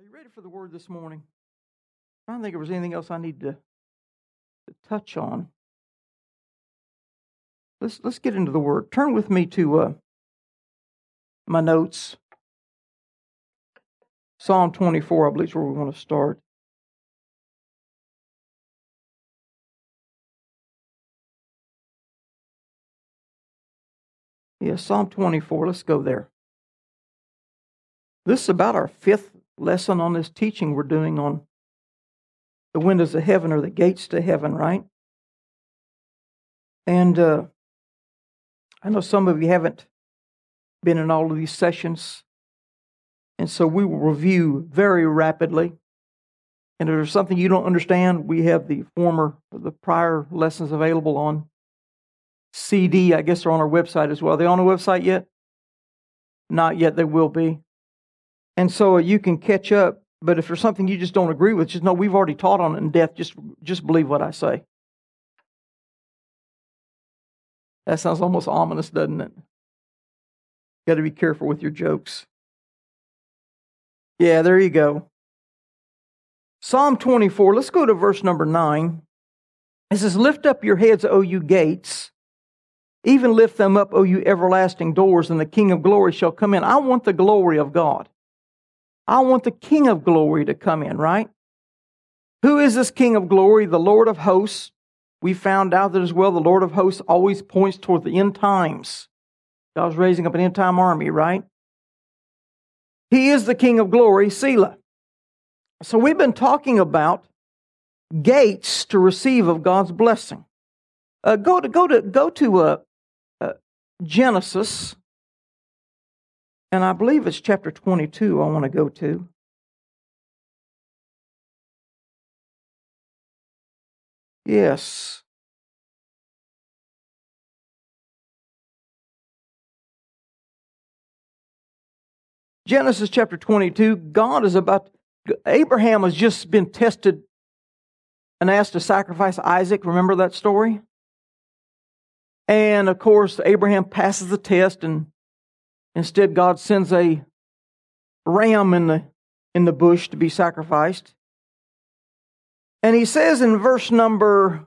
you ready for the word this morning? I don't think there was anything else I need to touch on. Let's get into the word. Turn with me to my notes. Psalm 24, I believe, is where we want to start. Yeah, Psalm 24. Let's go there. This is about our fifth lesson on this teaching we're doing on the windows of heaven or the gates to heaven, right? And I know some of you haven't been in all of these sessions, and so we will review very rapidly. And if there's something you don't understand, we have the prior lessons available on CD. I guess they're on our website as well. Are they on our website yet? Not yet. They will be. And so you can catch up. But if there's something you just don't agree with, just know we've already taught on it in depth. Just believe what I say. That sounds almost ominous, doesn't it? Got to be careful with your jokes. Yeah, there you go. Psalm 24, let's go to verse number 9. It says, "Lift up your heads, O you gates. Even lift them up, O you everlasting doors, and the King of glory shall come in." I want the glory of God. I want the King of glory to come in, right? Who is this King of glory? The Lord of hosts. We found out that as well, the Lord of hosts always points toward the end times. God's raising up an end time army, right? He is the King of glory, Selah. So we've been talking about gates to receive of God's blessing. Go to Genesis, and I believe it's chapter 22 I want to go to. Yes. Genesis chapter 22, Abraham has just been tested and asked to sacrifice Isaac. Remember that story? And of course, Abraham passes the test, and instead God sends a ram in the bush to be sacrificed. And he says in verse number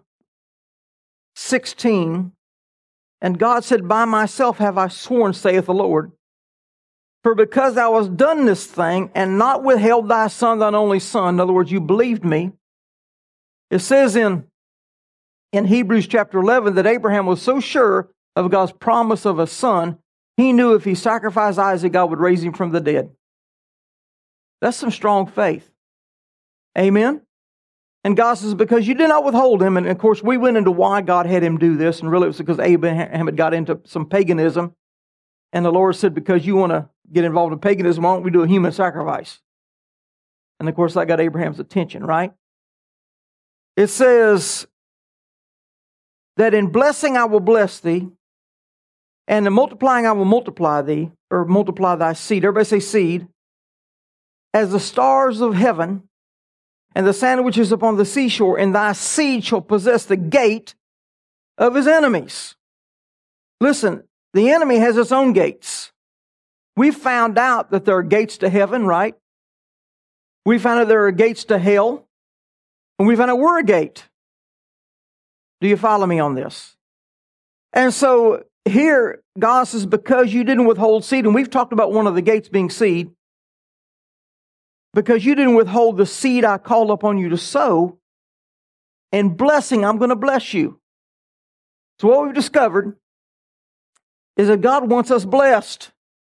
16, "And God said, By myself have I sworn, saith the Lord, for because thou hast done this thing, and not withheld thy son, thine only son," in other words, you believed me. It says in Hebrews chapter 11 that Abraham was so sure of God's promise of a son, he knew if he sacrificed Isaac, God would raise him from the dead. That's some strong faith. Amen? And God says, because you did not withhold him, and of course we went into why God had him do this, and really it was because Abraham had got into some paganism, and the Lord said, because you want to get involved in paganism, why don't we do a human sacrifice? And of course that got Abraham's attention, right? It says that in blessing I will bless thee, and in multiplying I will multiply thee, or multiply thy seed. Everybody say seed. As the stars of heaven, and the sand which is upon the seashore, and thy seed shall possess the gate of his enemies. Listen, the enemy has its own gates. We found out that there are gates to heaven, right? We found out there are gates to hell. And we found out we're a gate. Do you follow me on this? And so here, God says, because you didn't withhold seed, and we've talked about one of the gates being seed, because you didn't withhold the seed I called upon you to sow, and blessing, I'm going to bless you. So what we've discovered is that God wants us blessed.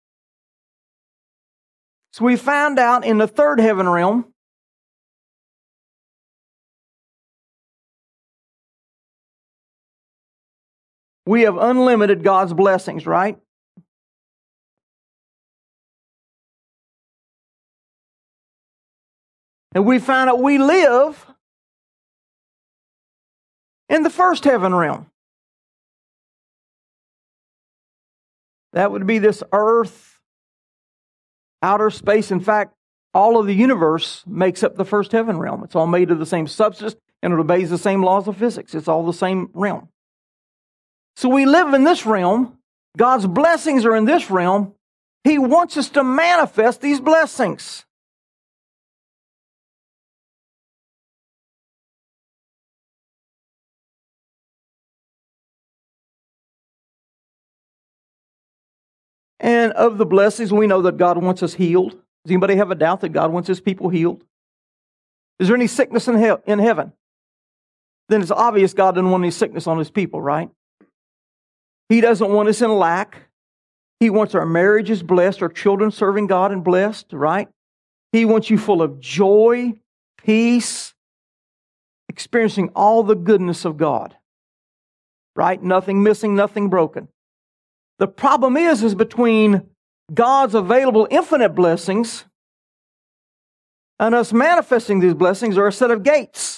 So we found out in the third heaven realm, we have unlimited God's blessings, right? And we find out we live in the first heaven realm. That would be this earth, outer space. In fact, all of the universe makes up the first heaven realm. It's all made of the same substance, and it obeys the same laws of physics. It's all the same realm. So we live in this realm. God's blessings are in this realm. He wants us to manifest these blessings. And of the blessings, we know that God wants us healed. Does anybody have a doubt that God wants His people healed? Is there any sickness in heaven? Then it's obvious God doesn't want any sickness on His people, right? He doesn't want us in lack. He wants our marriages blessed, our children serving God and blessed, right? He wants you full of joy, peace, experiencing all the goodness of God, right? Nothing missing, nothing broken. The problem is between God's available infinite blessings and us manifesting these blessings are a set of gates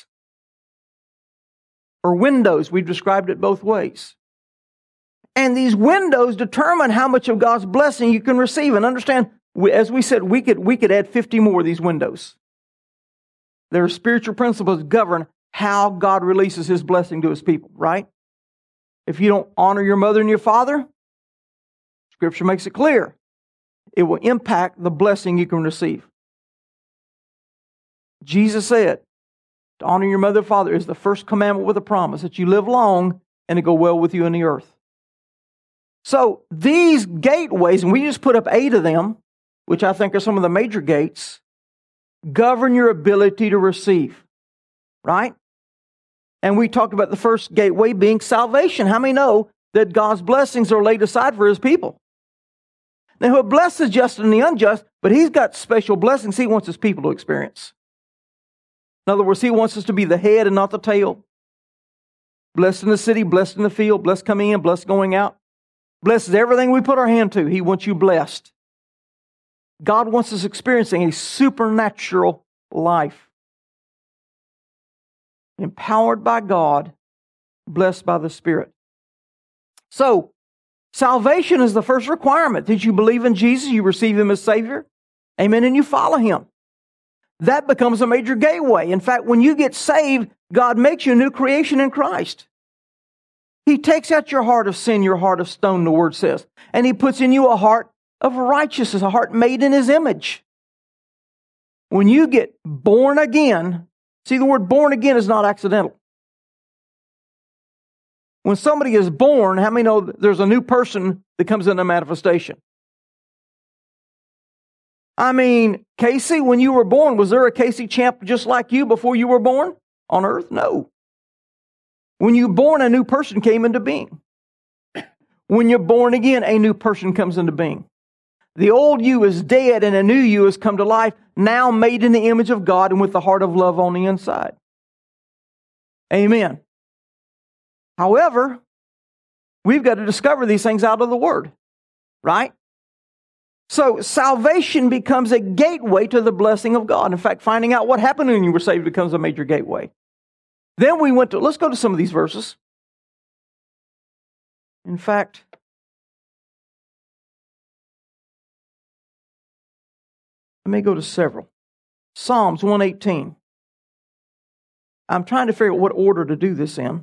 or windows. We've described it both ways. And these windows determine how much of God's blessing you can receive. And understand, as we said, we could add 50 more of these windows. There are spiritual principles that govern how God releases His blessing to His people, right? If you don't honor your mother and your father, Scripture makes it clear, it will impact the blessing you can receive. Jesus said, to honor your mother and father is the first commandment with a promise that you live long and it go well with you in the earth. So these gateways, and we just put up 8 of them, which I think are some of the major gates, govern your ability to receive, right? And we talked about the first gateway being salvation. How many know that God's blessings are laid aside for His people? Now, He'll bless the just and the unjust, but He's got special blessings He wants His people to experience. In other words, He wants us to be the head and not the tail. Blessed in the city, blessed in the field, blessed coming in, blessed going out. Blesses everything we put our hand to. He wants you blessed. God wants us experiencing a supernatural life. Empowered by God, blessed by the Spirit. So, salvation is the first requirement. Did you believe in Jesus? You receive Him as Savior? Amen. And you follow Him. That becomes a major gateway. In fact, when you get saved, God makes you a new creation in Christ. He takes out your heart of sin, your heart of stone, the Word says, and He puts in you a heart of righteousness, a heart made in His image. When you get born again, see, the word born again is not accidental. When somebody is born, how many know there's a new person that comes into manifestation? I mean, Casey, when you were born, was there a Casey Champ just like you before you were born on earth? No. When you're born, a new person came into being. When you're born again, a new person comes into being. The old you is dead and a new you has come to life, now made in the image of God and with the heart of love on the inside. Amen. However, we've got to discover these things out of the Word, right? So salvation becomes a gateway to the blessing of God. In fact, finding out what happened when you were saved becomes a major gateway. Then let's go to some of these verses. In fact, let me go to several. Psalms 118. I'm trying to figure out what order to do this in.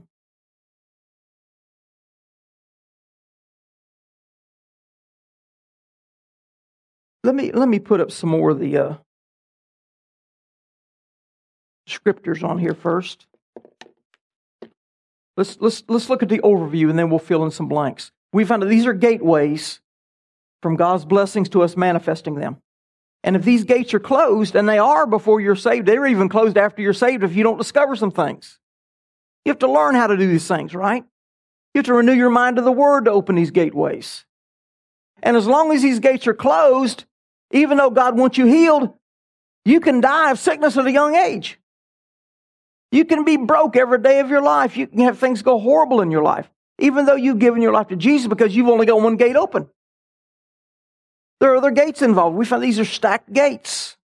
Let me put up some more of the scriptures on here first. Let's look at the overview and then we'll fill in some blanks. We found that these are gateways from God's blessings to us manifesting them. And if these gates are closed, and they are before you're saved, they're even closed after you're saved if you don't discover some things. You have to learn how to do these things, right? You have to renew your mind to the Word to open these gateways. And as long as these gates are closed, even though God wants you healed, you can die of sickness at a young age. You can be broke every day of your life. You can have things go horrible in your life, even though you've given your life to Jesus because you've only got one gate open. There are other gates involved. We found these are stacked gates.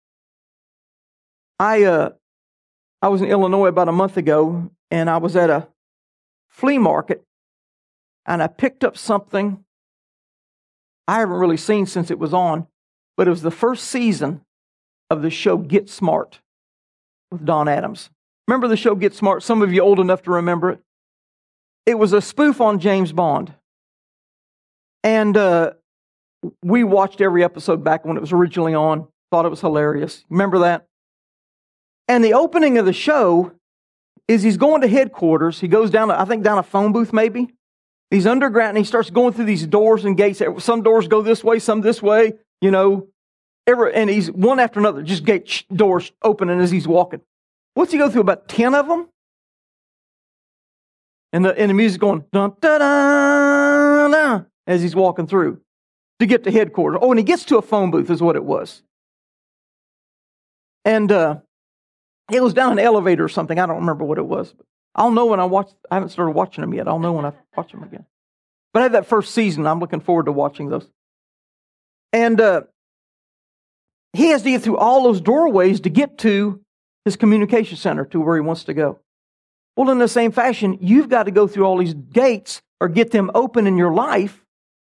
I was in Illinois about a month ago, and I was at a flea market, and I picked up something I haven't really seen since it was on, but it was the first season of the show Get Smart with Don Adams. Remember the show Get Smart? Some of you old enough to remember it. It was a spoof on James Bond. And we watched every episode back when it was originally on. Thought it was hilarious. Remember that? And the opening of the show is he's going to headquarters. He goes down, I think down a phone booth maybe. He's underground, and he starts going through these doors and gates. Some doors go this way, some this way, and he's one after another, just doors opening as he's walking. What's he go through? About 10 of them? And the music going, dun, dun, dun, dun, as he's walking through to get to headquarters. Oh, and he gets to a phone booth is what it was. And it was down an elevator or something. I don't remember what it was. I'll know when I haven't started watching them yet. I'll know when I watch them again. But I had that first season. I'm looking forward to watching those. And he has to get through all those doorways to get to his communication center, to where he wants to go. Well, in the same fashion, you've got to go through all these gates or get them open in your life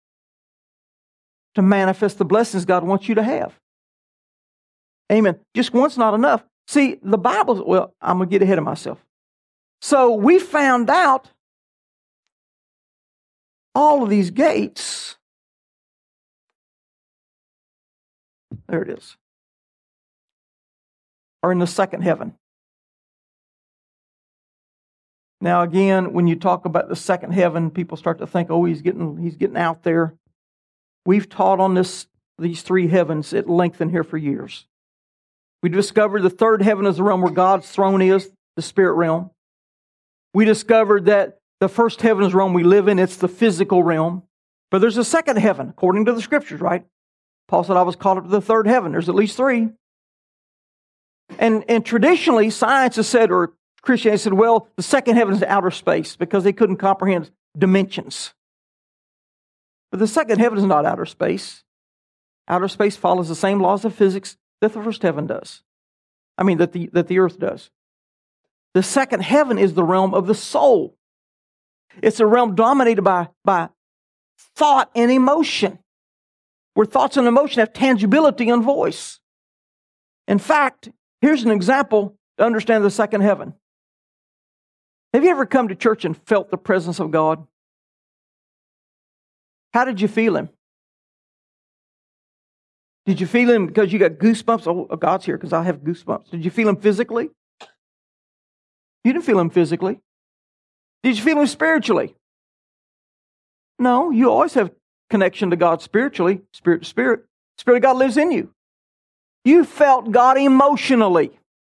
to manifest the blessings God wants you to have. Amen. Just once not enough. See, the Bible, well, I'm going to get ahead of myself. So we found out all of these gates, there it is, are in the second heaven. Now again, when you talk about the second heaven, people start to think, oh, he's getting out there. We've taught on these three heavens at length in here for years. We discovered the third heaven is the realm where God's throne is, the spirit realm. We discovered that the first heaven is the realm we live in. It's the physical realm. But there's a second heaven, according to the Scriptures, right? Paul said, I was called up to the third heaven. There's at least three. And traditionally, science has said, or Christianity said, well, the second heaven is outer space because they couldn't comprehend dimensions. But the second heaven is not outer space. Outer space follows the same laws of physics that the first heaven does. I mean, that the earth does. The second heaven is the realm of the soul. It's a realm dominated by thought and emotion, where thoughts and emotion have tangibility and voice. In fact, here's an example to understand the second heaven. Have you ever come to church and felt the presence of God? How did you feel Him? Did you feel Him because you got goosebumps? Oh, God's here because I have goosebumps. Did you feel Him physically? You didn't feel Him physically. Did you feel Him spiritually? No, you always have connection to God spiritually, spirit to spirit. The Spirit of God lives in you. You felt God emotionally.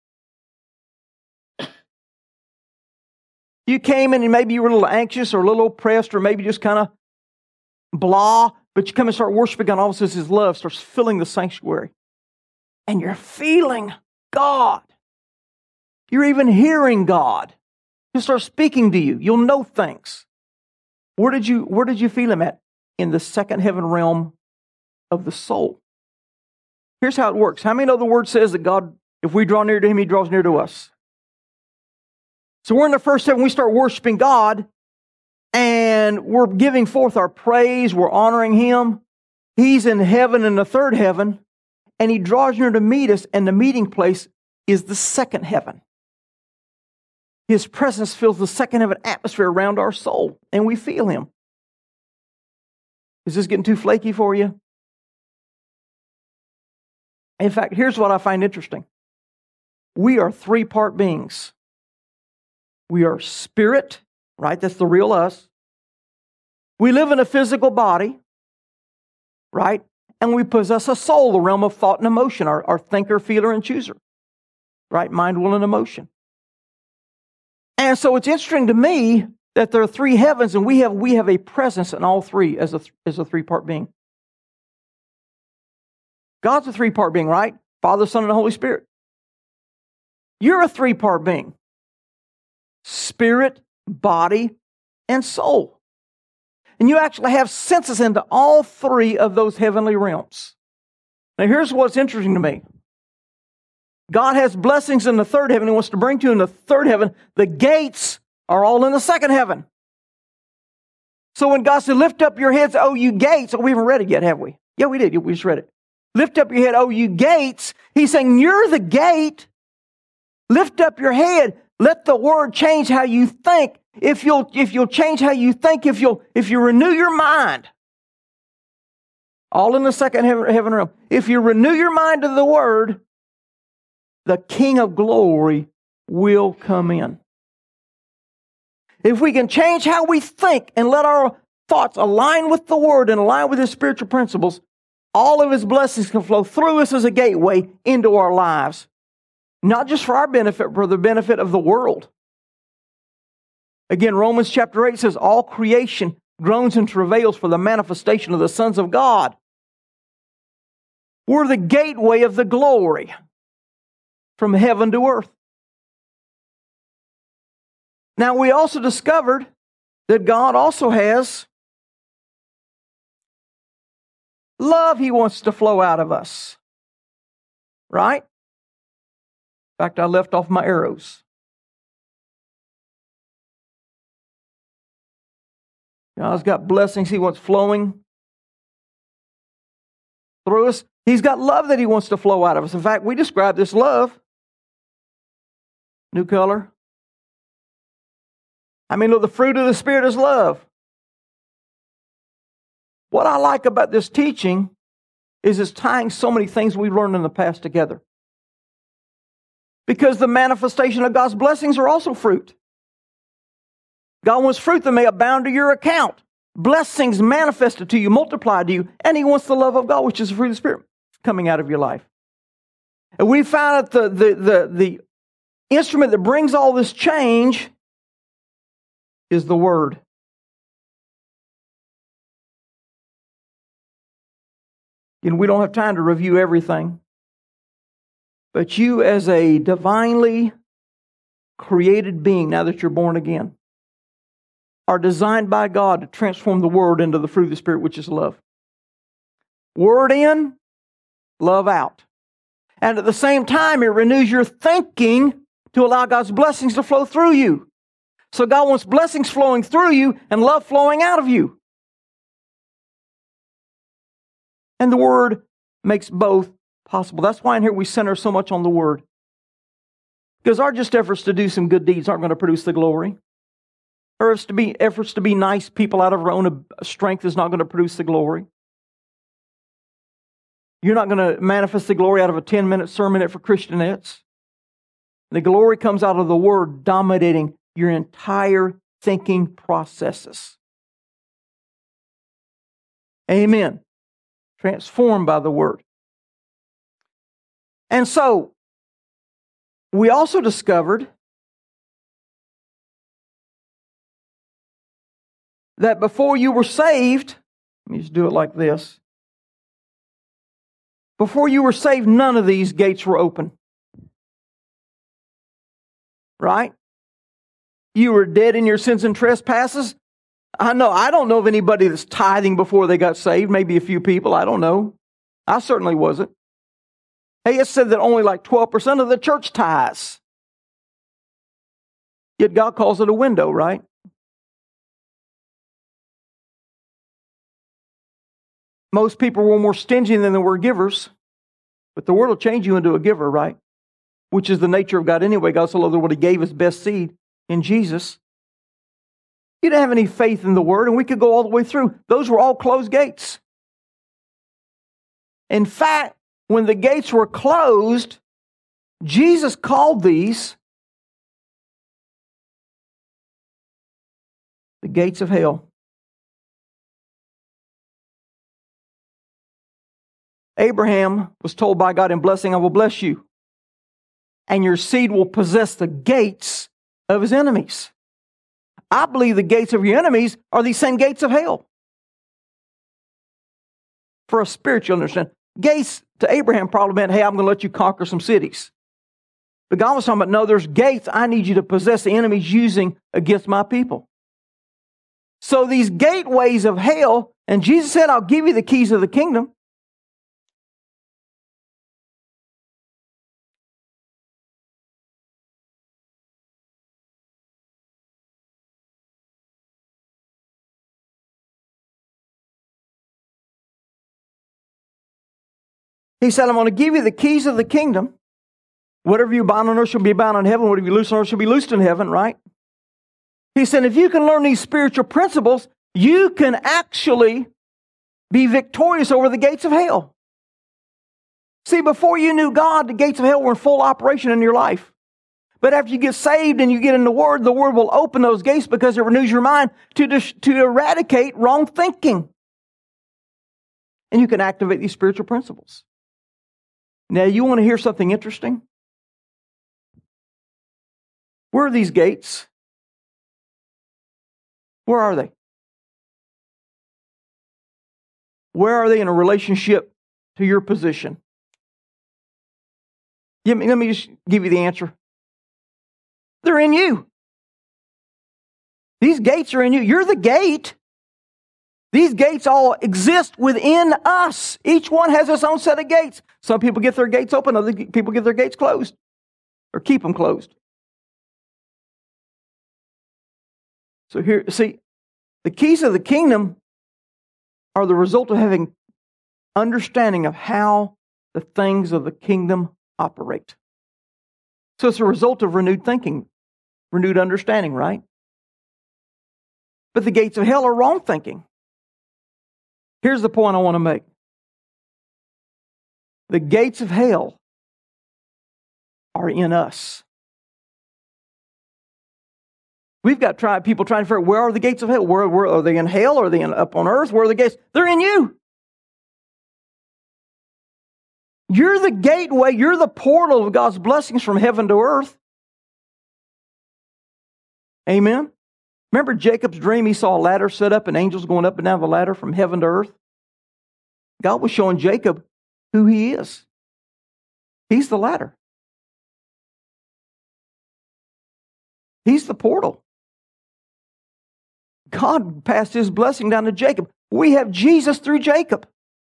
You came in and maybe you were a little anxious or a little oppressed or maybe just kind of blah, but you come and start worshiping God, and all of a sudden His love starts filling the sanctuary. And you're feeling God. You're even hearing God. He'll start speaking to you. You'll know things. Where did you feel Him at? In the second heaven realm of the soul. Here's how it works. How many know the Word says that God, if we draw near to Him, He draws near to us? So we're in the first heaven, we start worshiping God, and we're giving forth our praise, we're honoring Him. He's in heaven in the third heaven, and He draws near to meet us, and the meeting place is the second heaven. His presence fills the second heaven atmosphere around our soul, and we feel Him. Is this getting too flaky for you? In fact, here's what I find interesting. We are three-part beings. We are spirit, right? That's the real us. We live in a physical body, right? And we possess a soul, the realm of thought and emotion, our thinker, feeler, and chooser, right? Mind, will, and emotion. And so it's interesting to me that there are three heavens, and we have a presence in all three as a three-part being. God's a three-part being, right? Father, Son, and the Holy Spirit. You're a three-part being. Spirit, body, and soul. And you actually have senses into all three of those heavenly realms. Now here's what's interesting to me. God has blessings in the third heaven He wants to bring to you in the third heaven. The gates are all in the second heaven. So when God said, lift up your heads, oh you gates. Oh, we haven't read it yet, have we? Yeah, we did. We just read it. Lift up your head, oh you gates. He's saying, you're the gate. Lift up your head. Let the Word change how you think. If you'll change how you think, if you renew your mind, all in the second heaven realm. If you renew your mind to the Word, the King of Glory will come in. If we can change how we think and let our thoughts align with the Word and align with His spiritual principles, all of His blessings can flow through us as a gateway into our lives. Not just for our benefit, but for the benefit of the world. Again, Romans chapter 8 says, all creation groans and travails for the manifestation of the sons of God. We're the gateway of the glory from heaven to earth. Now, we also discovered that God also has love He wants to flow out of us. Right? In fact, I left off my arrows. God's got blessings He wants flowing through us. He's got love that He wants to flow out of us. In fact, we describe this love. New color. I mean, look, the fruit of the Spirit is love. What I like about this teaching is it's tying so many things we've learned in the past together. Because the manifestation of God's blessings are also fruit. God wants fruit that may abound to your account. Blessings manifested to you, multiplied to you. And He wants the love of God, which is the fruit of the Spirit, coming out of your life. And we found that the instrument that brings all this change is the Word. And we don't have time to review everything. But you as a divinely created being, now that you're born again, are designed by God to transform the Word into the fruit of the Spirit, which is love. Word in, love out. And at the same time, it renews your thinking to allow God's blessings to flow through you. So God wants blessings flowing through you and love flowing out of you. And the Word makes both possible. That's why in here we center so much on the Word. Because our just efforts to do some good deeds aren't going to produce the glory. Or efforts to be nice people out of our own strength is not going to produce the glory. You're not going to manifest the glory out of a 10-minute sermonette for Christianettes. The glory comes out of the Word dominating your entire thinking processes. Amen. Transformed by the Word. And so, we also discovered that before you were saved, let me just do it like this. Before you were saved, none of these gates were open. Right? You were dead in your sins and trespasses. I don't know of anybody that's tithing before they got saved. Maybe a few people. I don't know. I certainly wasn't. Hey, it said that only like 12% of the church tithes. Yet God calls it a window, right? Most people were more stingy than they were givers. But the Word will change you into a giver, right? Which is the nature of God anyway. God so loved the world He gave His best seed in Jesus. You didn't have any faith in the Word, and we could go all the way through. Those were all closed gates. In fact, when the gates were closed, Jesus called these the gates of hell. Abraham was told by God, in blessing I will bless you, and your seed will possess the gates of his enemies. I believe the gates of your enemies are these same gates of hell. For a spiritual understanding. Gates to Abraham probably meant, hey, I'm going to let you conquer some cities. But God was talking about, no, there's gates I need you to possess the enemies using against my people. So these gateways of hell, and Jesus said, I'll give you the keys of the kingdom. He said, I'm going to give you the keys of the kingdom. Whatever you bind on earth shall be bound in heaven. Whatever you loose on earth shall be loosed in heaven, right? He said, if you can learn these spiritual principles, you can actually be victorious over the gates of hell. See, before you knew God, the gates of hell were in full operation in your life. But after you get saved and you get in the Word will open those gates because it renews your mind to eradicate wrong thinking. And you can activate these spiritual principles. Now, you want to hear something interesting? Where are these gates? Where are they? Where are they in a relationship to your position? Let me just give you the answer. They're in you. These gates are in you. You're the gate. These gates all exist within us. Each one has its own set of gates. Some people get their gates open, other people get their gates closed or keep them closed. So here, see, the keys of the kingdom are the result of having understanding of how the things of the kingdom operate. So it's a result of renewed thinking, renewed understanding, right? But the gates of hell are wrong thinking. Here's the point I want to make. The gates of hell are in us. We've got people trying to figure out, where are the gates of hell? Where are they in hell? Are they up on earth? Where are the gates? They're in you. You're the gateway. You're the portal of God's blessings from heaven to earth. Amen? Remember Jacob's dream? He saw a ladder set up and angels going up and down the ladder from heaven to earth. God was showing Jacob who he is. He's the ladder. He's the portal. God passed His blessing down to Jacob. We have Jesus through Jacob.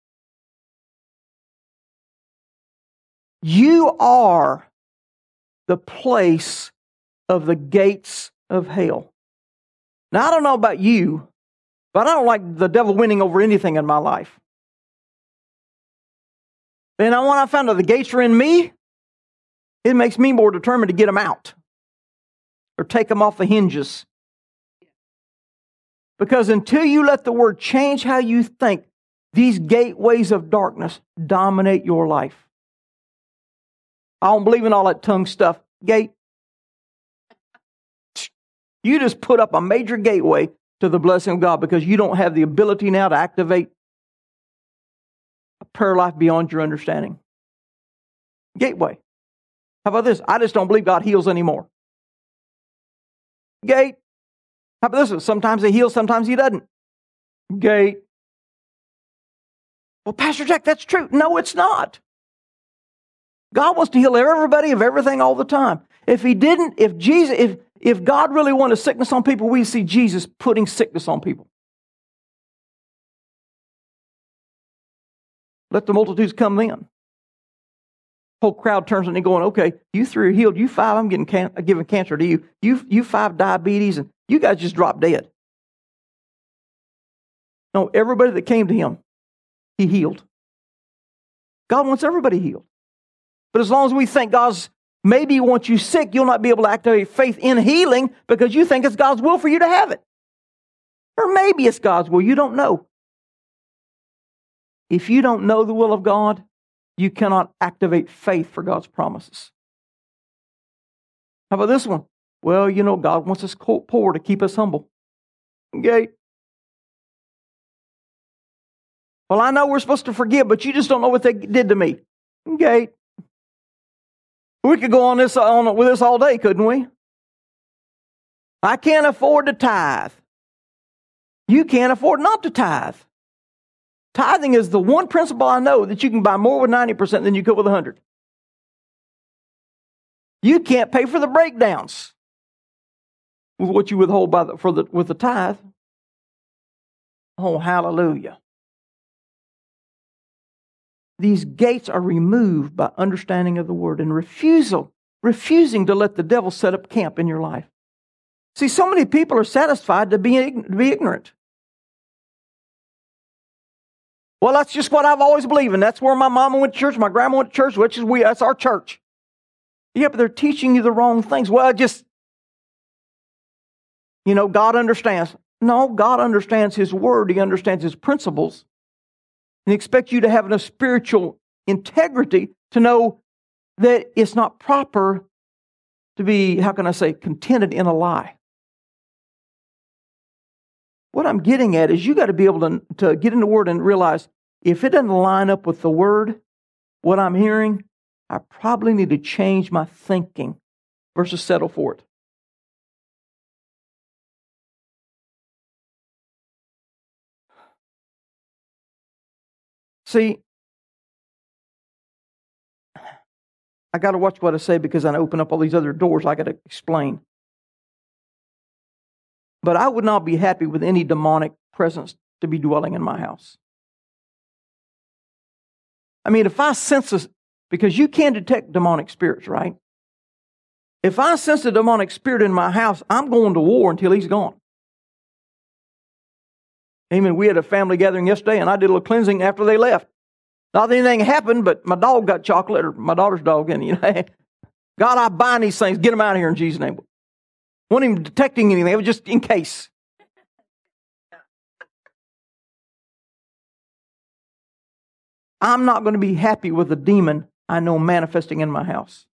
You are the place of the gates of hell. Now, I don't know about you, but I don't like the devil winning over anything in my life. And when I found out the gates are in me, it makes me more determined to get them out or take them off the hinges. Because until you let the Word change how you think, these gateways of darkness dominate your life. I don't believe in all that tongue stuff. Gate. You just put up a major gateway to the blessing of God because you don't have the ability now to activate a prayer life beyond your understanding. Gateway. How about this? I just don't believe God heals anymore. Gate. How about this one? Sometimes He heals, sometimes He doesn't. Gate. Well, Pastor Jack, that's true. No, it's not. God wants to heal everybody of everything all the time. If He didn't, if God really wanted sickness on people, we see Jesus putting sickness on people. Let the multitudes come in. Whole crowd turns and they're going, okay, you three are healed. You five, I'm giving cancer to you. You five diabetes, and you guys just dropped dead. No, everybody that came to Him, He healed. God wants everybody healed. But as long as we think maybe He wants you sick, you'll not be able to activate faith in healing because you think it's God's will for you to have it. Or maybe it's God's will. You don't know. If you don't know the will of God, you cannot activate faith for God's promises. How about this one? Well, God wants us poor to keep us humble. Okay. Well, I know we're supposed to forgive, but you just don't know what they did to me. Okay. We could go on with this all day, couldn't we? I can't afford to tithe. You can't afford not to tithe. Tithing is the one principle I know that you can buy more with 90% than you could with 100. You can't pay for the breakdowns with what you withhold with the tithe. Oh, hallelujah. These gates are removed by understanding of the Word and refusing to let the devil set up camp in your life. See, so many people are satisfied to be ignorant. Well, that's just what I've always believed in. That's where my mama went to church, my grandma went to church, that's our church. Yeah, but they're teaching you the wrong things. Well, God understands. No, God understands His Word. He understands His principles. And He expects you to have enough spiritual integrity to know that it's not proper to be, how can I say, contented in a lie. What I'm getting at is you got to be able to get in the Word and realize if it doesn't line up with the Word, what I'm hearing, I probably need to change my thinking versus settle for it. See, I got to watch what I say because I open up all these other doors I got to explain. But I would not be happy with any demonic presence to be dwelling in my house. I mean, if I sense this, because you can detect demonic spirits, right? If I sense a demonic spirit in my house, I'm going to war until he's gone. Amen. We had a family gathering yesterday, and I did a little cleansing after they left. Not that anything happened, but my dog got chocolate, or my daughter's dog, and God, I bind these things. Get them out of here in Jesus' name. Wasn't even detecting anything. It was just in case. I'm not going to be happy with a demon I know manifesting in my house.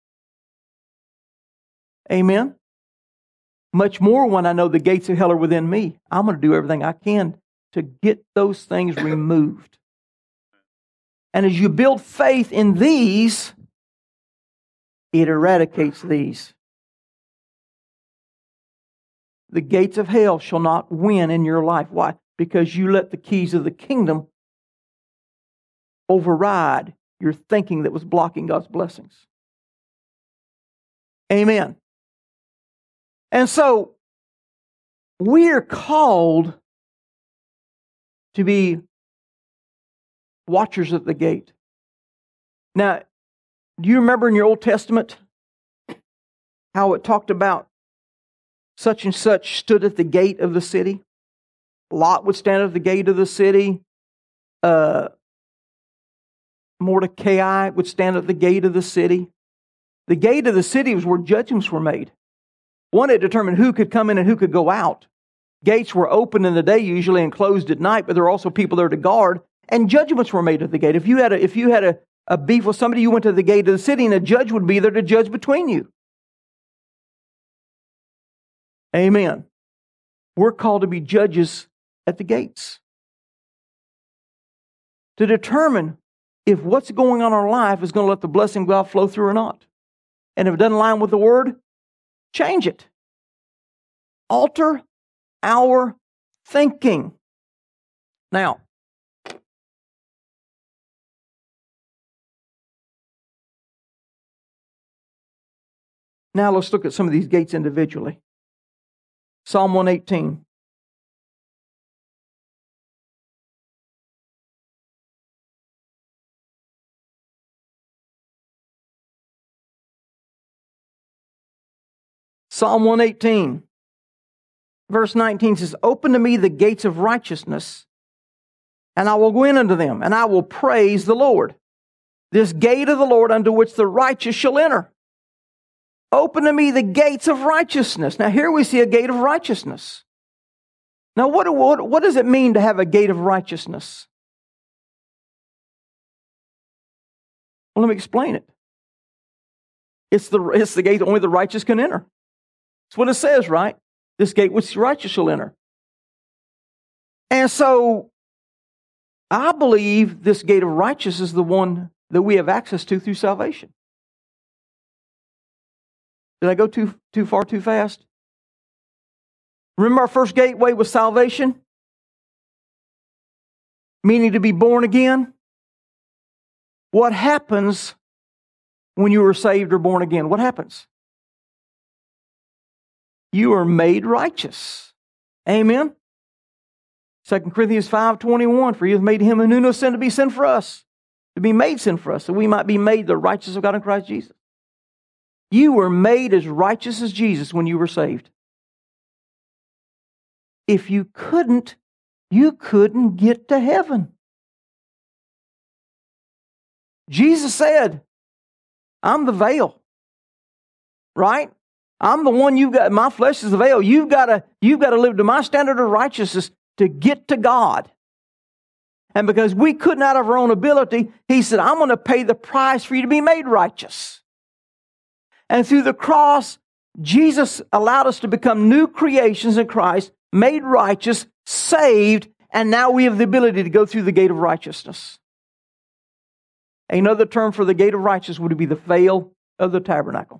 Amen? Much more when I know the gates of hell are within me. I'm going to do everything I can to get those things removed. And as you build faith in these, it eradicates these. The gates of hell shall not win in your life. Why? Because you let the keys of the kingdom override your thinking that was blocking God's blessings. Amen. And so, we're called to be watchers at the gate. Now, do you remember in your Old Testament how it talked about such and such stood at the gate of the city? Lot would stand at the gate of the city. Mordecai would stand at the gate of the city. The gate of the city was where judgments were made. One, it determined who could come in and who could go out. Gates were open in the day usually and closed at night, but there were also people there to guard, and judgments were made at the gate. If you had a beef with somebody, you went to the gate of the city, and a judge would be there to judge between you. Amen. We're called to be judges at the gates, to determine if what's going on in our life is going to let the blessing of God flow through or not. And if it doesn't line with the Word, change it. Alter our thinking. Now, let's look at some of these gates individually. Psalm 118. Psalm 118, verse 19 says, "Open to me the gates of righteousness, and I will go in unto them, and I will praise the Lord. This gate of the Lord unto which the righteous shall enter. Open to me the gates of righteousness." Now here we see a gate of righteousness. Now what does it mean to have a gate of righteousness? Well, let me explain it. It's the gate that only the righteous can enter. That's what it says, right? This gate which the righteous shall enter. And so, I believe this gate of righteousness is the one that we have access to through salvation. Did I go too far, too fast? Remember our first gateway was salvation? Meaning to be born again? What happens when you are saved or born again? What happens? You are made righteous. Amen? 2 Corinthians 5:21, "For he hath made him who knew no sin to be sin for us, to be made sin for us, so we might be made the righteousness of God in Christ Jesus." You were made as righteous as Jesus when you were saved. If you couldn't get to heaven. Jesus said, "I'm the veil." Right? I'm the one you've got. My flesh is the veil. You've got to live to my standard of righteousness to get to God. And because we couldn't out of our own ability, He said, "I'm going to pay the price for you to be made righteous." And through the cross, Jesus allowed us to become new creations in Christ, made righteous, saved, and now we have the ability to go through the gate of righteousness. Another term for the gate of righteousness would be the veil of the tabernacle,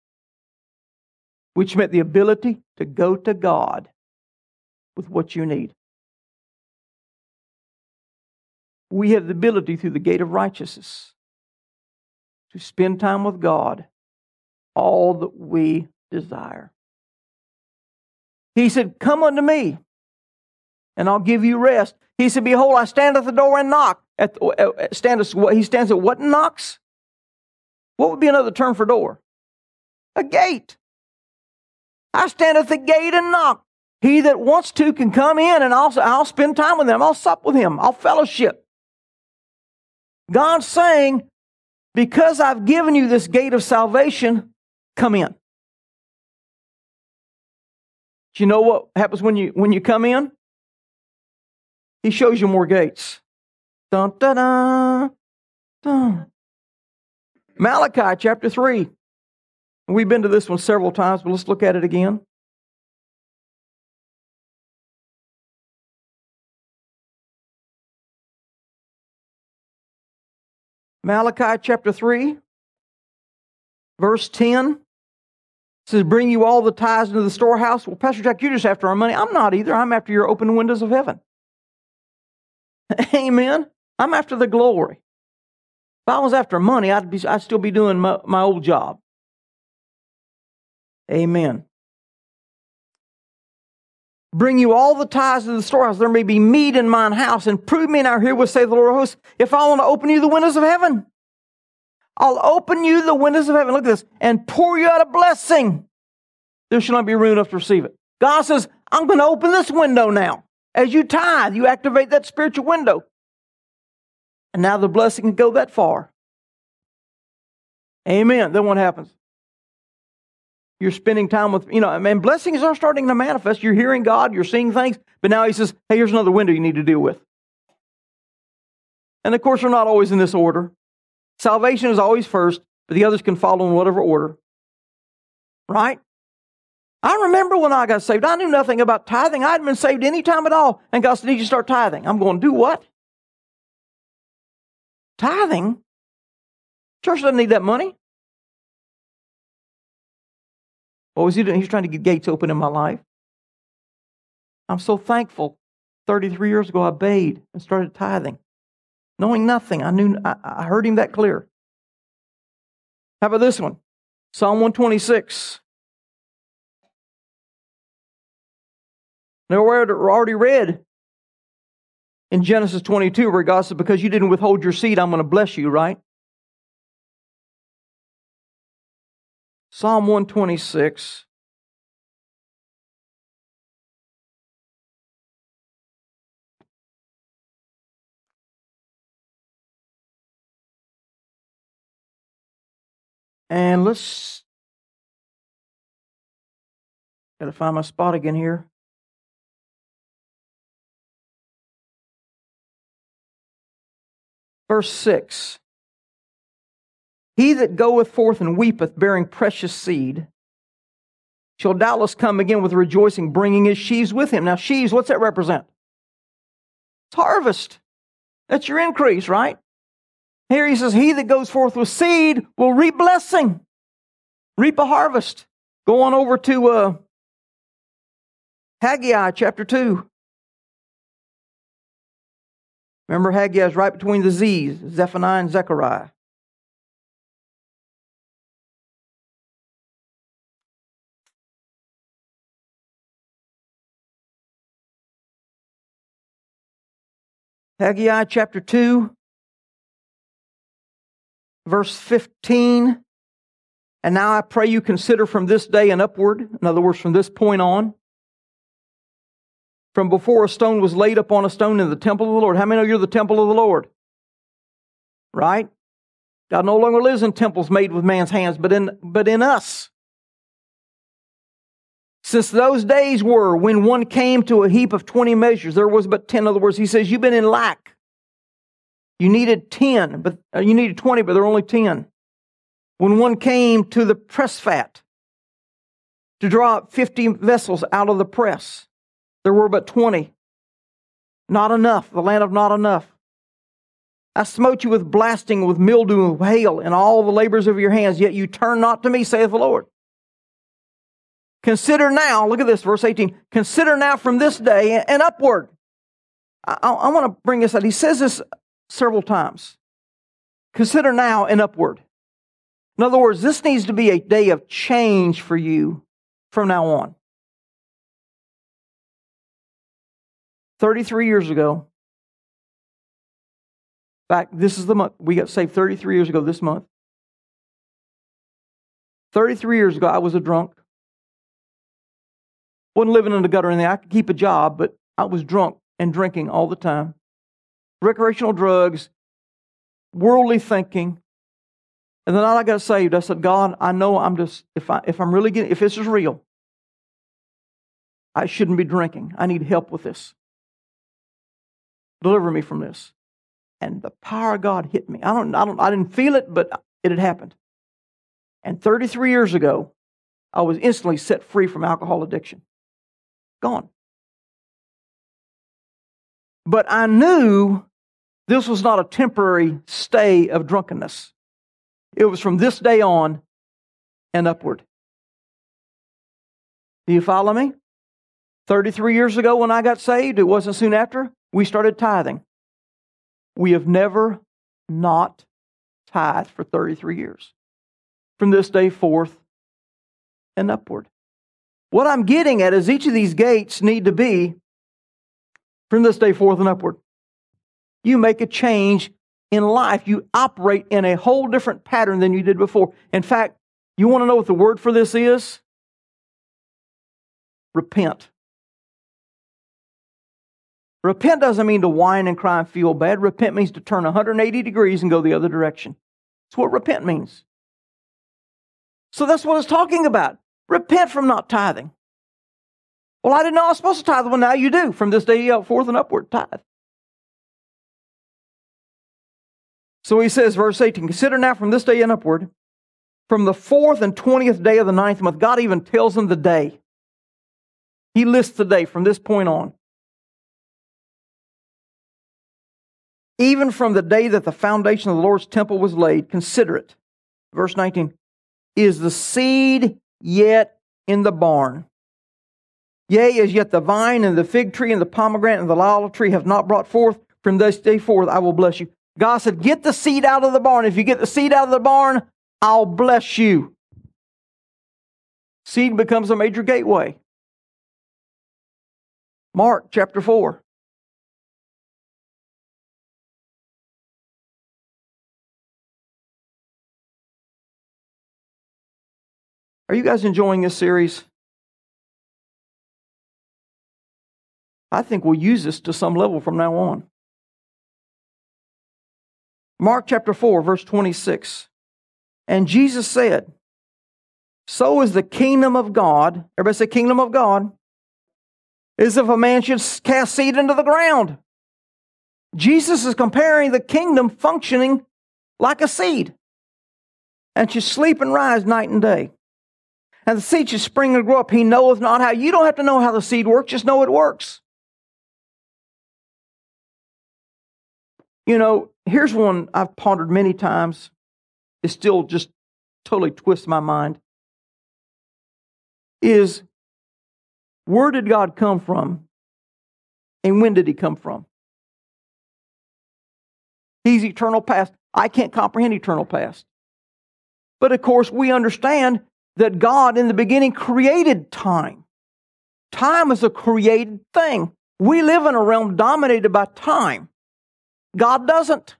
which meant the ability to go to God with what you need. We have the ability through the gate of righteousness to spend time with God, all that we desire. He said, "Come unto me, and I'll give you rest." He said, "Behold, I stand at the door and knock." He stands at what and knocks? What would be another term for door? A gate. I stand at the gate and knock. He that wants to can come in, and I'll spend time with him. I'll sup with him. I'll fellowship. God's saying, because I've given you this gate of salvation, come in. Do you know what happens when you come in? He shows you more gates. Dun, dun, dun, dun. Malachi chapter 3. We've been to this one several times, but let's look at it again. Malachi chapter 3, verse 10. Says, "Bring you all the tithes into the storehouse." Well, Pastor Jack, you're just after our money. I'm not either. I'm after your open windows of heaven. Amen. I'm after the glory. If I was after money, I'd still be doing my old job. Amen. "Bring you all the tithes into the storehouse. There may be meat in mine house. And prove me now herewith, say the Lord of hosts, if I want to open you the windows of heaven. I'll open you the windows of heaven." Look at this. "And pour you out a blessing. There shall not be room enough to receive it." God says, I'm going to open this window now. As you tithe, you activate that spiritual window. And now the blessing can go that far. Amen. Then what happens? You're spending time with, and blessings are starting to manifest. You're hearing God, you're seeing things, but now He says, hey, here's another window you need to deal with. And of course, we're not always in this order. Salvation is always first, but the others can follow in whatever order. Right? I remember when I got saved, I knew nothing about tithing. I hadn't been saved any time at all. And God said, "Need you to start tithing." I'm going, do what? Tithing? Church doesn't need that money. What was He doing? He's trying to get gates open in my life. I'm so thankful. 33 years ago, I obeyed and started tithing. Knowing nothing. I heard Him that clear. How about this one? Psalm 126. Now, we already read in Genesis 22 where God said, because you didn't withhold your seed, I'm going to bless you, right? Psalm 126. And gotta find my spot again here. Verse 6. "He that goeth forth and weepeth, bearing precious seed, shall doubtless come again with rejoicing, bringing his sheaves with him." Now, sheaves, what's that represent? It's harvest. That's your increase, right? Here he says, "He that goes forth with seed will reap blessing." Reap a harvest. Go on over to Haggai chapter 2. Remember, Haggai is right between the Z's, Zephaniah and Zechariah. Haggai chapter 2, verse 15. "And now I pray you consider from this day and upward," in other words, from this point on, "from before a stone was laid upon a stone in the temple of the Lord." How many know you're the temple of the Lord? Right? God no longer lives in temples made with man's hands, but in us. "Since those days were when one came to a heap of 20 measures, there was but 10. In other words, he says, you've been in lack. You needed 10, but you needed 20, but there were only 10. When one came to the press vat to draw up 50 vessels out of the press, there were but 20. Not enough, the land of not enough. I smote you with blasting, with mildew, with hail, and all the labors of your hands, yet you turn not to me, saith the Lord. Consider now, look at this, verse 18. Consider now from this day and upward. I want to bring this out. He says this several times. Consider now and upward. In other words, this needs to be a day of change for you from now on. 33 years ago, in fact, this is the month. We got saved 33 years ago this month. 33 years ago, I was a drunk. Wasn't living in the gutter or anything. I could keep a job, but I was drunk and drinking all the time. Recreational drugs, worldly thinking. And then I got saved. I said, God, I know I'm just, if this is real, I shouldn't be drinking. I need help with this. Deliver me from this. And the power of God hit me. I didn't feel it, but it had happened. And 33 years ago, I was instantly set free from alcohol addiction. Gone. But I knew this was not a temporary stay of drunkenness. It was from this day on and upward. Do you follow me? 33 years ago when I got saved, it wasn't soon after, we started tithing. We have never not tithed for 33 years. From this day forth and upward. What I'm getting at is each of these gates need to be from this day forth and upward. You make a change in life. You operate in a whole different pattern than you did before. In fact, you want to know what the word for this is? Repent. Repent doesn't mean to whine and cry and feel bad. Repent means to turn 180 degrees and go the other direction. That's what repent means. So that's what it's talking about. Repent from not tithing. Well, I didn't know I was supposed to tithe. Well, now you do. From this day forth and upward, tithe. So he says, verse 18, consider now from this day and upward, from the 4th and 20th day of the 9th month. God even tells them the day. He lists the day from this point on. Even from the day that the foundation of the Lord's temple was laid, consider it. Verse 19, is the seed yet in the barn? Yea, as yet the vine and the fig tree and the pomegranate and the olive tree have not brought forth. From this day forth I will bless you. God said, get the seed out of the barn. If you get the seed out of the barn, I'll bless you. Seed becomes a major gateway. Mark chapter 4. Are you guys enjoying this series? I think we'll use this to some level from now on. Mark chapter 4, verse 26. And Jesus said, so is the kingdom of God. Everybody say kingdom of God. As if a man should cast seed into the ground. Jesus is comparing the kingdom functioning like a seed. And should sleep and rise night and day. And the seed should spring and grow up. He knoweth not how. You don't have to know how the seed works. Just know it works. You know, here's one I've pondered many times. It still just totally twists my mind. Is, where did God come from? And when did He come from? He's eternal past. I can't comprehend eternal past. But of course, we understand that God in the beginning created time. Time is a created thing. We live in a realm dominated by time. God doesn't.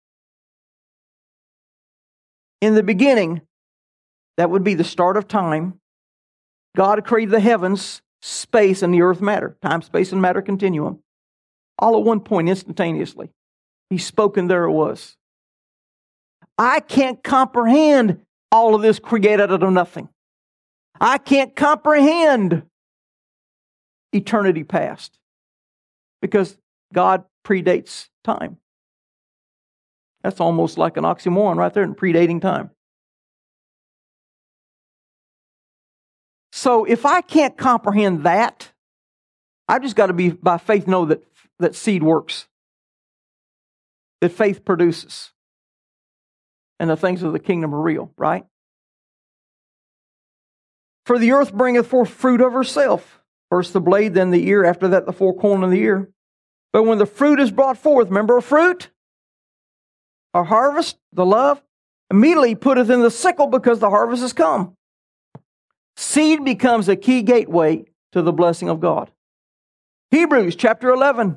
In the beginning, that would be the start of time. God created the heavens, space, and the earth matter. Time, space, and matter continuum. All at one point, instantaneously. He spoke and there it was. I can't comprehend all of this created out of nothing. I can't comprehend eternity past because God predates time. That's almost like an oxymoron right there in predating time. So if I can't comprehend that, I've just got to be by faith know that seed works, that faith produces, and the things of the kingdom are real, right? For the earth bringeth forth fruit of herself. First the blade, then the ear, after that the four corn of the ear. But when the fruit is brought forth, remember a fruit? A harvest, the love, immediately he putteth in the sickle because the harvest has come. Seed becomes a key gateway to the blessing of God. Hebrews chapter 11.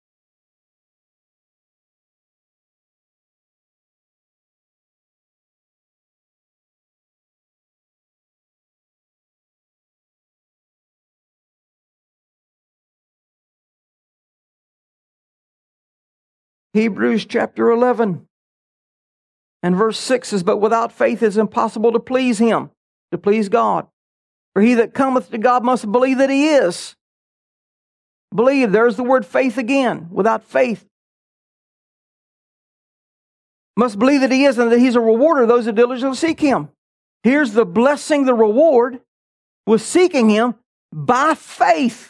Hebrews chapter 11 and verse 6 says, but without faith it is impossible to please Him, to please God. For he that cometh to God must believe that He is. Believe, there's the word faith again. Without faith. Must believe that He is and that He's a rewarder of those that diligently seek Him. Here's the blessing, the reward, was seeking Him by faith.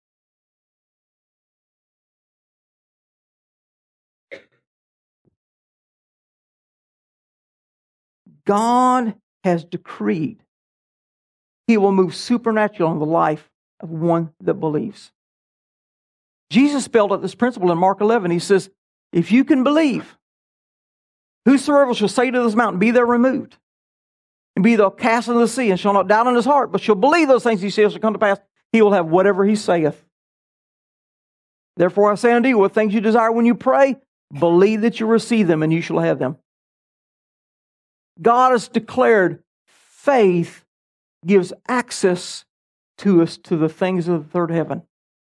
God has decreed He will move supernatural in the life of one that believes. Jesus spelled out this principle in Mark 11. He says, if you can believe, whosoever shall say to this mountain, be there removed, and be thou cast into the sea, and shall not doubt in his heart, but shall believe those things he says shall come to pass, he will have whatever he saith. Therefore I say unto you, what things you desire when you pray, believe that you receive them, and you shall have them. God has declared faith gives access to us to the things of the third heaven.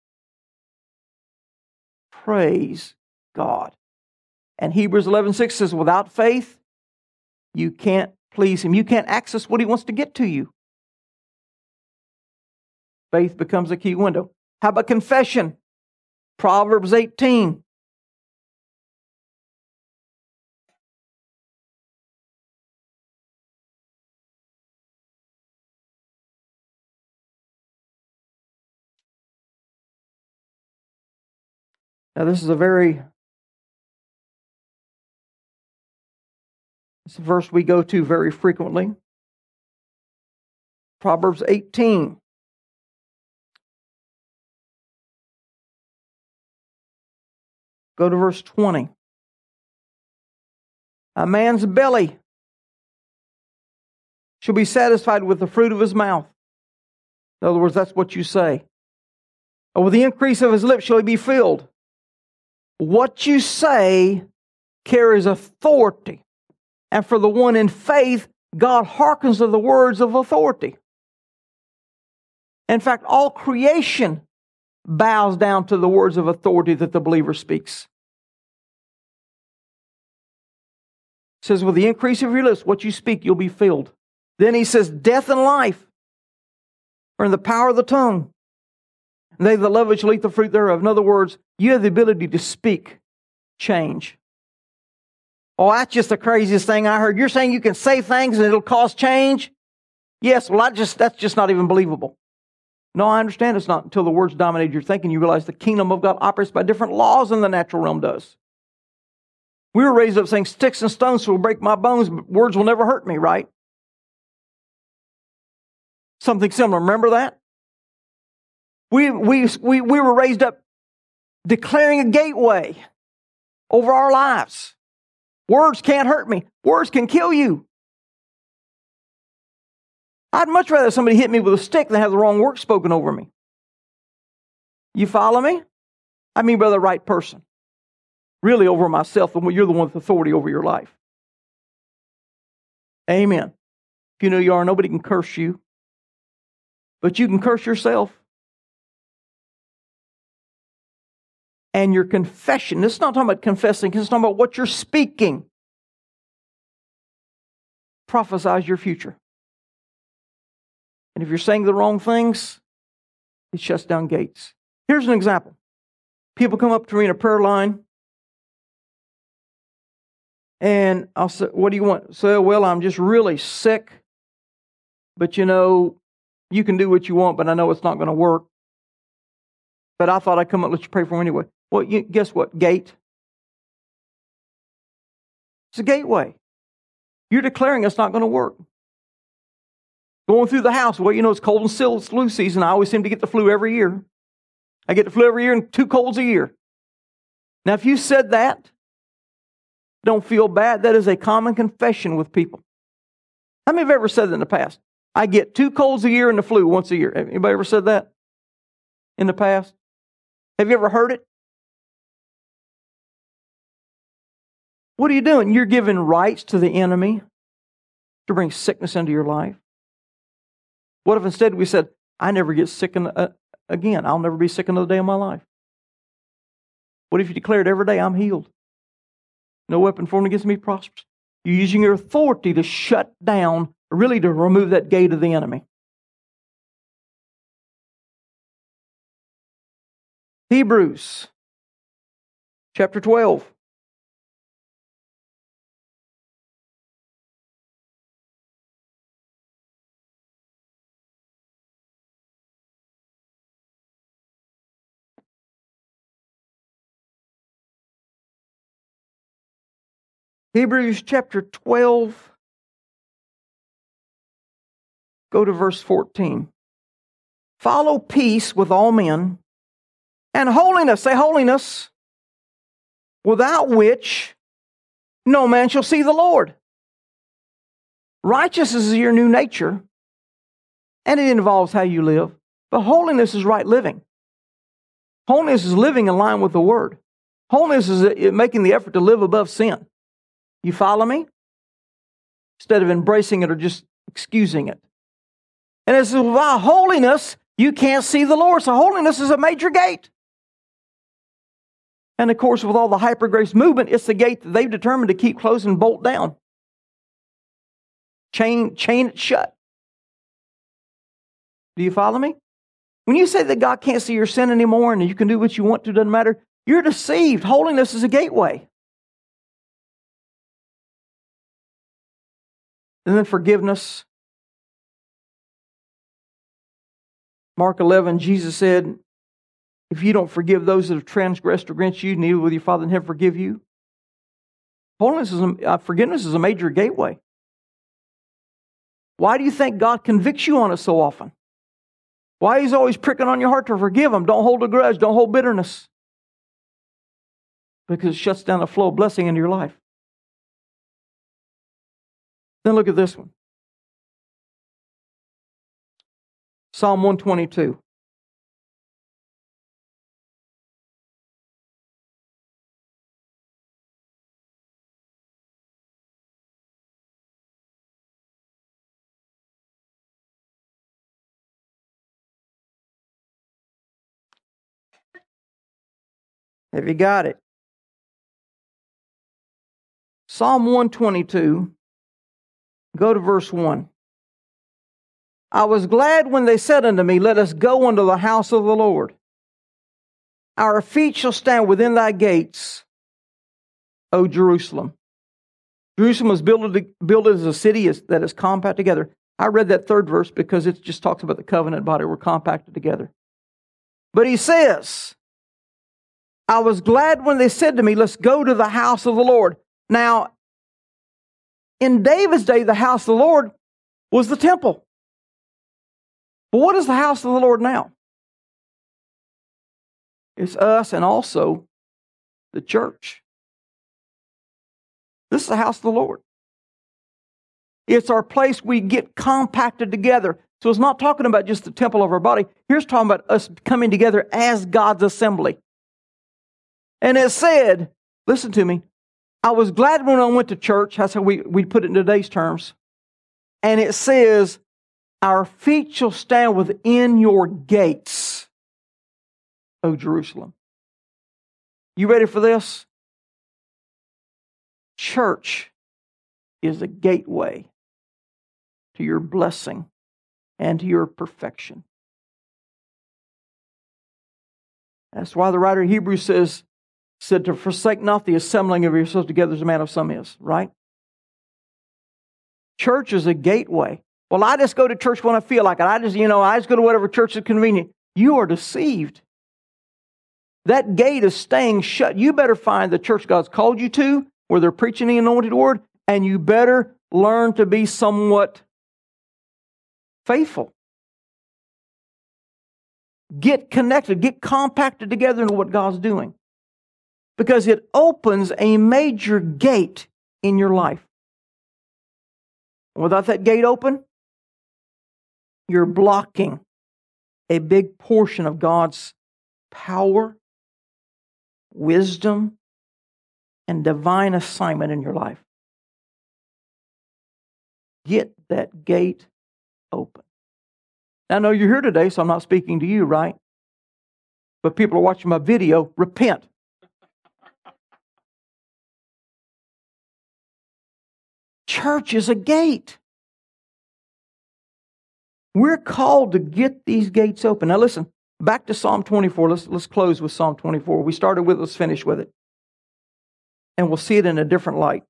Praise God. And Hebrews 11:6 says, without faith, you can't please Him. You can't access what He wants to get to you. Faith becomes a key window. How about confession? Proverbs 18. Now this is a verse we go to very frequently. Proverbs 18. Go to verse 20. A man's belly shall be satisfied with the fruit of his mouth. In other words, that's what you say. Or with the increase of his lips shall he be filled. What you say carries authority. And for the one in faith, God hearkens to the words of authority. In fact, all creation bows down to the words of authority that the believer speaks. It says, with the increase of your lips, what you speak, you'll be filled. Then he says, death and life are in the power of the tongue. And they that love it shall eat the fruit thereof. In other words, you have the ability to speak change. Oh, that's just the craziest thing I heard. You're saying you can say things and it'll cause change? Yes, well, that's just not even believable. No, I understand it's not until the words dominate your thinking. You realize the kingdom of God operates by different laws than the natural realm does. We were raised up saying sticks and stones will break my bones, but words will never hurt me, right? Something similar. Remember that? We were raised up declaring a gateway over our lives. Words can't hurt me. Words can kill you. I'd much rather somebody hit me with a stick than have the wrong word spoken over me. You follow me? I mean by the right person. Really over myself, you're the one with authority over your life. Amen. If you know you are, nobody can curse you. But you can curse yourself. And your confession, this is not talking about confessing, it's talking about what you're speaking. Prophesies your future. And if you're saying the wrong things, it shuts down gates. Here's an example. People come up to me in a prayer line, and I'll say, what do you want? Say, well, I'm just really sick, but You can do what you want, but I know it's not going to work. But I thought I'd come up and let you pray for him anyway. Well, guess what? Gate. It's a gateway. You're declaring it's not going to work. Going through the house. Well, it's cold and still. It's flu season. I always seem to get the flu every year. I get the flu every year and 2 colds a year. Now, if you said that, don't feel bad. That is a common confession with people. How many have ever said that in the past? I get 2 colds a year and the flu once a year. Anybody ever said that in the past? Have you ever heard it? What are you doing? You're giving rights to the enemy to bring sickness into your life. What if instead we said, I never get sick again. I'll never be sick another day of my life. What if you declared every day I'm healed? No weapon formed against me prospers. You're using your authority to shut down, really to remove that gate of the enemy. Hebrews chapter 12. Hebrews chapter 12. Go to verse 14. Follow peace with all men and holiness. Say holiness. Without which no man shall see the Lord. Righteousness is your new nature, and it involves how you live. But holiness is right living. Holiness is living in line with the Word. Holiness is making the effort to live above sin. You follow me? Instead of embracing it or just excusing it. And it says, without holiness, you can't see the Lord. So holiness is a major gate. And of course, with all the hyper grace movement, it's the gate that they've determined to keep closed and bolt down. Chain it shut. Do you follow me? When you say that God can't see your sin anymore and you can do what you want to, doesn't matter, you're deceived. Holiness is a gateway. And then forgiveness. Mark 11, Jesus said, if you don't forgive those that have transgressed against you, neither will your Father in heaven forgive you. Forgiveness is a major gateway. Why do you think God convicts you on it so often? Why He's always pricking on your heart to forgive them? Don't hold a grudge. Don't hold bitterness. Because it shuts down the flow of blessing into your life. Then look at this one. Psalm 122. Have you got it? Psalm 122. Go to verse 1. I was glad when they said unto me, let us go unto the house of the Lord. Our feet shall stand within thy gates, O Jerusalem. Jerusalem was built as a city that is compact together. I read that third verse because it just talks about the covenant body. We're compacted together. But he says, I was glad when they said to me, let's go to the house of the Lord. Now, in David's day, the house of the Lord was the temple. But what is the house of the Lord now? It's us and also the church. This is the house of the Lord. It's our place we get compacted together. So it's not talking about just the temple of our body. Here's talking about us coming together as God's assembly. And it said, listen to me, I was glad when I went to church. That's how we put it in today's terms. And it says, our feet shall stand within your gates, O Jerusalem. You ready for this? Church is a gateway to your blessing and to your perfection. That's why the writer of Hebrews said to forsake not the assembling of yourselves together as a man of some is, right? Church is a gateway. Well, I just go to church when I feel like it. I just go to whatever church is convenient. You are deceived. That gate is staying shut. You better find the church God's called you to, where they're preaching the anointed word, and you better learn to be somewhat faithful. Get connected, get compacted together into what God's doing. Because it opens a major gate in your life. Without that gate open, you're blocking a big portion of God's power, wisdom, and divine assignment in your life. Get that gate open. Now, I know you're here today, so I'm not speaking to you, right? But people are watching my video. Repent. Church is a gate. We're called to get these gates open. Now listen, back to Psalm 24. Let's close with Psalm 24. We started with it, let's finish with it. And we'll see it in a different light.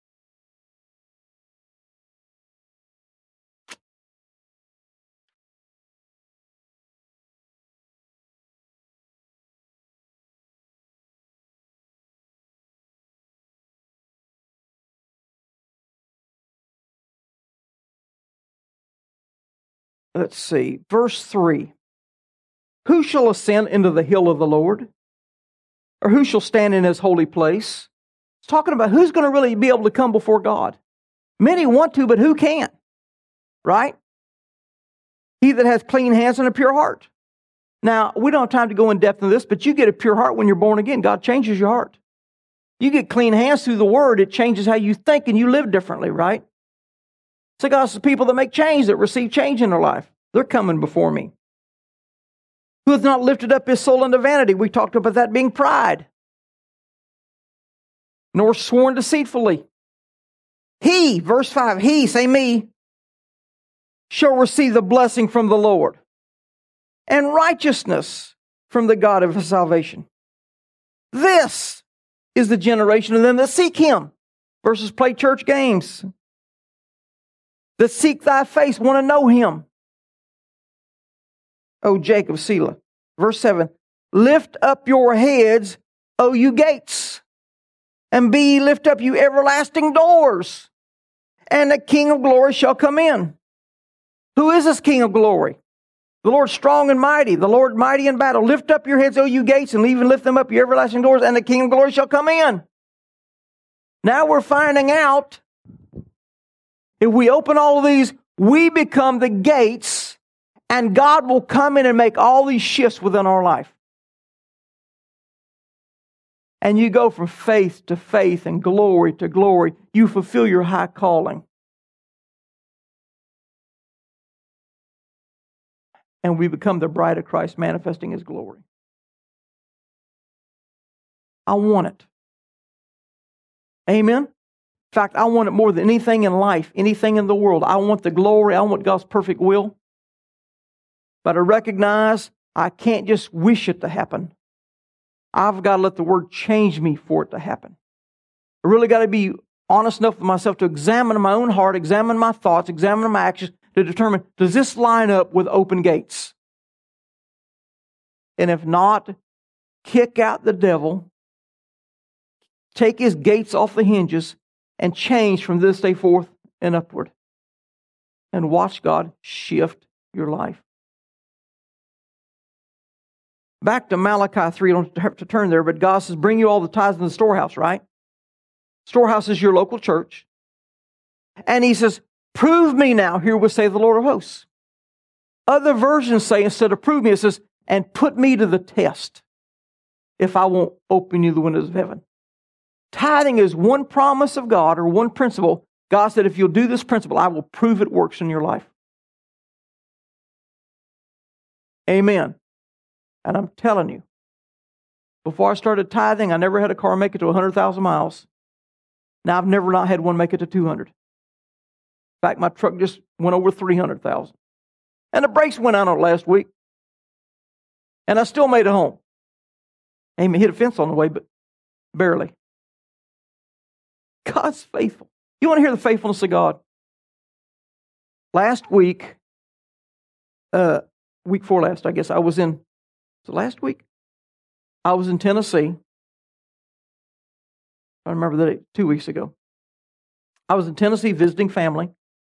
Let's see, verse 3. Who shall ascend into the hill of the Lord? Or who shall stand in his holy place? It's talking about who's going to really be able to come before God. Many want to, but who can't? Right? He that has clean hands and a pure heart. Now, we don't have time to go in depth in this, but you get a pure heart when you're born again. God changes your heart. You get clean hands through the Word, it changes how you think and you live differently, right? So God's the people that make change, that receive change in their life. They're coming before me. Who hath not lifted up his soul unto vanity? We talked about that being pride. Nor sworn deceitfully. He, verse 5, he, say me, shall receive the blessing from the Lord, and righteousness from the God of his salvation. This is the generation of them that seek him, versus play church games. That seek thy face, want to know him. O Jacob, Selah. Verse 7. Lift up your heads, O you gates, and be ye lift up, you everlasting doors, and the King of glory shall come in. Who is this King of glory? The Lord strong and mighty, the Lord mighty in battle. Lift up your heads, O you gates, and even lift them up, you everlasting doors, and the King of glory shall come in. Now we're finding out, if we open all of these, we become the gates, and God will come in and make all these shifts within our life. And you go from faith to faith and glory to glory. You fulfill your high calling. And we become the bride of Christ, manifesting his glory. I want it. Amen? In fact, I want it more than anything in life, anything in the world. I want the glory. I want God's perfect will. But I recognize I can't just wish it to happen. I've got to let the Word change me for it to happen. I really got to be honest enough with myself to examine my own heart, examine my thoughts, examine my actions to determine, does this line up with open gates? And if not, kick out the devil, take his gates off the hinges, and change from this day forth and upward. And watch God shift your life. Back to Malachi 3, you don't have to turn there, but God says, bring you all the tithes in the storehouse, right? Storehouse is your local church. And he says, prove me now, here will say the Lord of hosts. Other versions say, instead of prove me, it says, and put me to the test if I won't open you the windows of heaven. Tithing is one promise of God, or one principle. God said, if you'll do this principle, I will prove it works in your life. Amen. And I'm telling you, before I started tithing, I never had a car make it to 100,000 miles. Now I've never not had one make it to 200. In fact, my truck just went over 300,000. And the brakes went out on it last week. And I still made it home. Amen. Hit a fence on the way, but barely. God's faithful. You want to hear the faithfulness of God? Last week, week before last, I guess, was it last week? I was in Tennessee. I remember that 2 weeks ago. I was in Tennessee visiting family.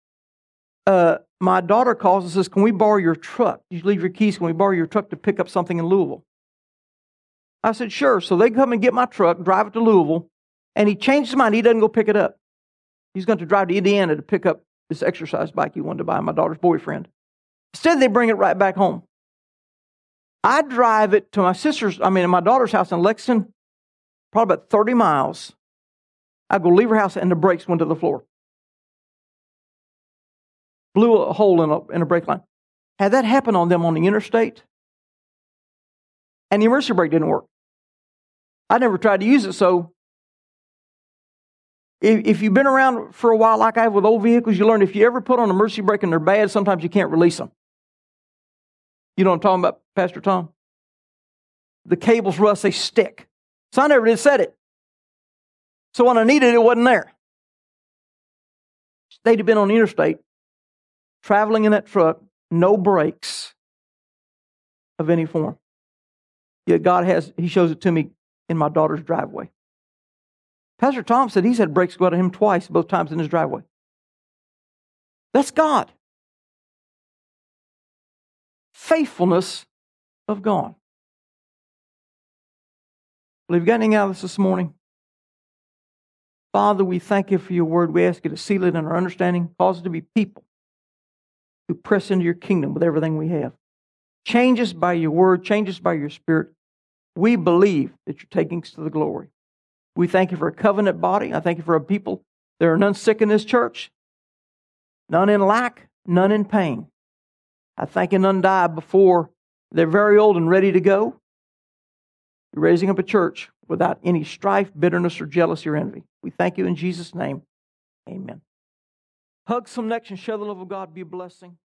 My daughter calls and says, "Can we borrow your truck? You leave your keys. Can we borrow your truck to pick up something in Louisville?" I said, "Sure." So they come and get my truck, drive it to Louisville, and he changed his mind. He doesn't go pick it up. He's going to drive to Indiana to pick up this exercise bike he wanted to buy my daughter's boyfriend. Instead, they bring it right back home. I drive it to my daughter's house in Lexington, probably about 30 miles. I go leave her house, and the brakes went to the floor. Blew a hole in a brake line. Had that happened on them on the interstate, and the emergency brake didn't work. I never tried to use it, so if you've been around for a while like I have with old vehicles, you learn if you ever put on an emergency brake and they're bad, sometimes you can't release them. You know what I'm talking about, Pastor Tom? The cables rust, they stick. So I never did set it. So when I needed it, it wasn't there. They'd have been on the interstate, traveling in that truck, no brakes of any form. Yet He shows it to me in my daughter's driveway. Pastor Tom said he's had brakes go out of him twice, both times in his driveway. That's God. Faithfulness of God. Well, have you got anything out of this morning? Father, we thank you for your word. We ask you to seal it in our understanding. Cause us to be people who press into your kingdom with everything we have. Change us by your word. Change us by your spirit. We believe that you're taking us to the glory. We thank you for a covenant body. I thank you for a people. There are none sick in this church, none in lack, none in pain. I thank you none die before they're very old and ready to go. You're raising up a church without any strife, bitterness, or jealousy or envy. We thank you in Jesus' name. Amen. Hug some next and share the love of God. Be a blessing.